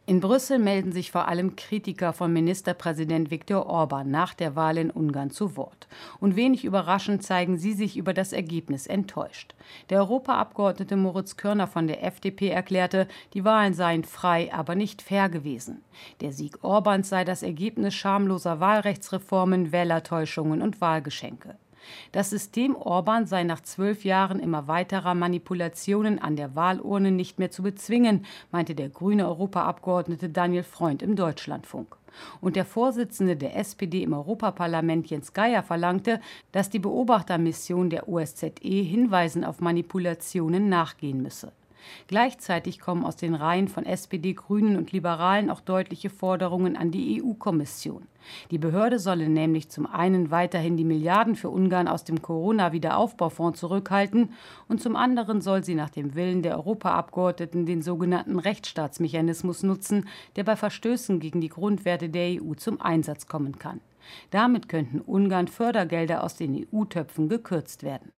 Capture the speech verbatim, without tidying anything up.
In Brüssel melden sich vor allem Kritiker von Ministerpräsident Viktor Orban nach der Wahl in Ungarn zu Wort. Und wenig überraschend zeigen sie sich über das Ergebnis enttäuscht. Der Europaabgeordnete Moritz Körner von der F D P erklärte, die Wahlen seien frei, aber nicht fair gewesen. Der Sieg Orbáns sei das Ergebnis schamloser Wahlrechtsreformen, Wählertäuschungen und Wahlgeschenke. Das System Orbán sei nach zwölf Jahren immer weiterer Manipulationen an der Wahlurne nicht mehr zu bezwingen, meinte der grüne Europaabgeordnete Daniel Freund im Deutschlandfunk. Und der Vorsitzende der S P D im Europaparlament Jens Geier verlangte, dass die Beobachtermission der O S Z E Hinweisen auf Manipulationen nachgehen müsse. Gleichzeitig kommen aus den Reihen von S P D, Grünen und Liberalen auch deutliche Forderungen an die E U-Kommission. Die Behörde solle nämlich zum einen weiterhin die Milliarden für Ungarn aus dem Corona-Wiederaufbaufonds zurückhalten und zum anderen soll sie nach dem Willen der Europaabgeordneten den sogenannten Rechtsstaatsmechanismus nutzen, der bei Verstößen gegen die Grundwerte der E U zum Einsatz kommen kann. Damit könnten Ungarn Fördergelder aus den E U-Töpfen gekürzt werden.